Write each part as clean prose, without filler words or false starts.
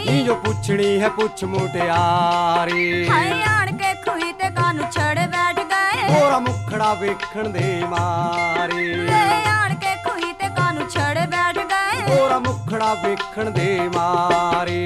ਨੀ ਜੋ ਪੁੱਛਣੀ ਹੈ ਪੁੱਛ ਮੁਟਿਆਰੀ। ਹਾਏ ਆਣ ਕੇ ਖੂਹੀ ਤੇ ਕਾਨੂੰ ਛੜ ਬੈਠ ਗਏ ਗੋਰਾ ਮੁਖੜਾ ਵੇਖਣ ਦੇ ਮਾਰੇ। ਆਣ ਕੇ ਖੂਹੀ ਤੇ ਕਾਨੂੰ ਛੜ ਬੈਠ ਗਏ ਗੋਰਾ ਮੁਖੜਾ ਵੇਖਣ ਦੇ ਮਾਰੇ।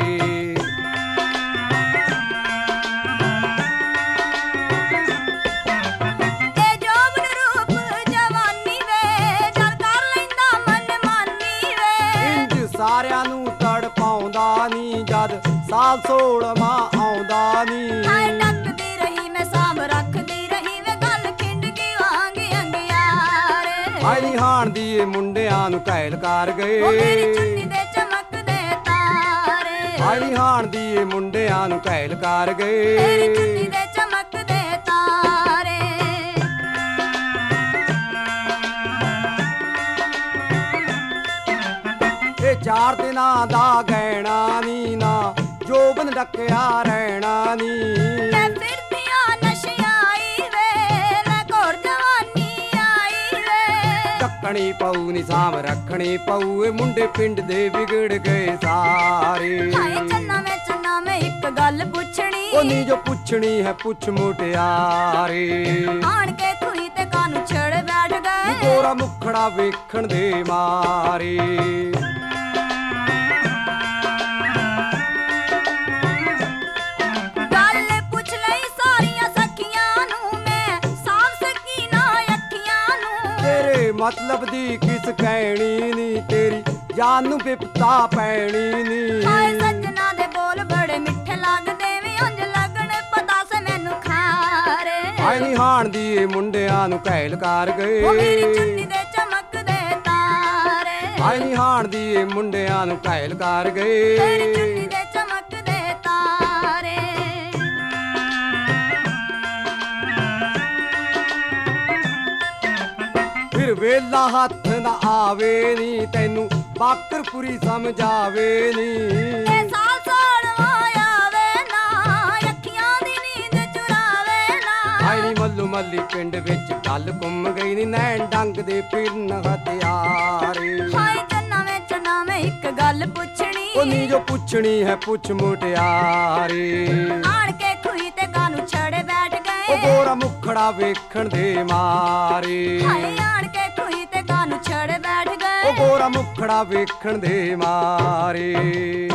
ਸਾਰਿਆਂ ਨੂੰ ਤੜ ਪਾਉਂਦਾ ਨੀ ਜਦ ਸਾਲ 16ਵਾਂ ਆਉਂਦਾ ਨੀ। ਹਾਏ ਡੱਕਦੀ ਰਹੀ ਮੈਂ ਸਾਂਭ ਰੱਖਦੀ ਰਹੀ ਵੇ ਗੱਲ ਖਿੰਡ ਗਈ ਵਾਂਗ ਅੰਗਿਆਰੇ। ਹਾਏ ਨੀ ਹਾਣਦੀ ਏ ਮੁੰਡਿਆਂ ਨੂੰ ਘਾਇਲ ਕਰ ਗਏ ਉਹ ਮੇਰੀ ਚੁੰਨੀ ਦੇ ਚਮਕਦੇ ਤਾਰੇ। ਹਾਏ ਨੀ ਹਾਣਦੀ ਏ ਮੁੰਡਿਆਂ ਨੂੰ ਘਾਇਲ ਕਰ ਗਏ ਮੇਰੀ ਚੁੰਨੀ ਦੇ ਚਮਕਦੇ ਤਾਰੇ। ਇਹ 4 ਦਿਨਾਂ ਦਾ ਗਹਿਣਾ ਨੀ ਨਾ ਜੋਬਨ ਡੱਕਿਆ ਰਹਿਣਾ ਨੀ। ਮੈਂ ਫਿਰਦੀਆਂ ਨਸ਼ਿਆਂ ਆਈ ਵੇ ਲੈ ਘੋੜ ਜਵਾਨੀ ਆਈ ਵੇ। ਢੱਕਣੀ ਪਊ ਨੀ ਸਾਂਭ ਰੱਖਣੀ ਪਊ ਇਹ ਮੁੰਡੇ ਪਿੰਡ ਦੇ ਵਿਗੜ ਗਏ ਸਾਰੇ। ਹਾਏ ਚੰਨਾ ਮੈਂ ਇੱਕ ਗੱਲ ਪੁੱਛਣੀ ਉਹ ਨੀ ਜੋ ਪੁੱਛਣੀ ਹੈ ਪੁੱਛ ਮੁਟਿਆਰੇ। ਆਣ ਕੇ ਖੂਹੀ ਤੇ ਕਾਨੂੰ ਛੜ ਬੈਠ ਗਏ ਗੋਰਾ ਮੁਖੜਾ ਵੇਖਣ ਦੇ ਮਾਰੇ। ਮਤਲਬ ਦੀ ਕਿਸ ਕਹਿਣੀ ਨੀ ਤੇਰੀ ਜਾਨ ਨੂੰ ਬਿਪਤਾ ਪੈਣੀ ਨੀ। ਹਾਏ ਸੱਜਣਾ ਦੇ ਬੋਲ ਬੜੇ ਮਿੱਠੇ ਲੱਗਦੇ ਵੇ ਉਂਝ ਲੱਗਣ ਪਤਾ ਸੇ ਮੈਨੂੰ ਖਾਰੇ। ਹਾਏ ਨੀ ਹਾਣਦੀ ਏ ਮੁੰਡਿਆਂ ਨੂੰ ਘਾਇਲ ਕਰ ਗਏ ਉਹ ਮੇਰੀ ਚੁੰਨੀ ਦੇ ਚਮਕਦੇ ਤਾਰੇ। ਹਾਏ ਨੀ ਹਾਣਦੀ ਏ ਮੁੰਡਿਆਂ ਨੂੰ ਘਾਇਲ ਕਰ ਗਏ ਮੇਰੀ ਚੁੰਨੀ ਦੇ ਚਮਕਦੇ ਤਾਰੇ। ਫਿਰ ਵੇਲਾ ਹੱਥ ਨਾ ਆਵੇ ਨੀ ਤੈਨੂੰ ਬਾਕਰਪੁਰੀ ਸਮਝਾਵੇ ਨੀ। ਇਹ ਸਾਲ 16ਵਾਂ ਆਵੇ ਨਾ ਅੱਖੀਆਂ ਦੀ ਨੀਂਦ ਚੁਰਾਵੇ ਨਾ। ਹਾਏ ਨੀ ਮੱਲੂ ਮੱਲੀ ਪਿੰਡ ਵਿੱਚ ਗੱਲ ਘੁੰਮ ਗਈ ਨੀ ਨੈਣ ਡੰਗ ਦੇ ਫਿਰਨ ਹਥਿਆਰੇ। ਹਾਏ ਚੰਨਾ ਮੈਂ ਇੱਕ ਗੱਲ ਪੁੱਛਣੀ ਉਹ ਨੀ ਜੋ ਪੁੱਛਣੀ ਹੈ ਪੁੱਛ ਮੁਟਿਆਰੇ। ਆਣ ਕੇ ਖੂਹੀ ਤੇ ਕਾਨੂੰ ਛੜੇ ਬੈਠ ਗਏ ਉਹ ਗੋਰਾ ਮੁਖੜਾ ਵੇਖਣ ਦੇ ਮਾਰੇ। ਹਾਏ ਆਣ ਕੇ ਖੂਹੀ ਤੇ ਕਾਨੂੰ ਛੜੇ ਬੈਠ ਗਏ ਉਹ ਗੋਰਾ ਮੁਖੜਾ ਵੇਖਣ ਦੇ ਮਾਰੇ।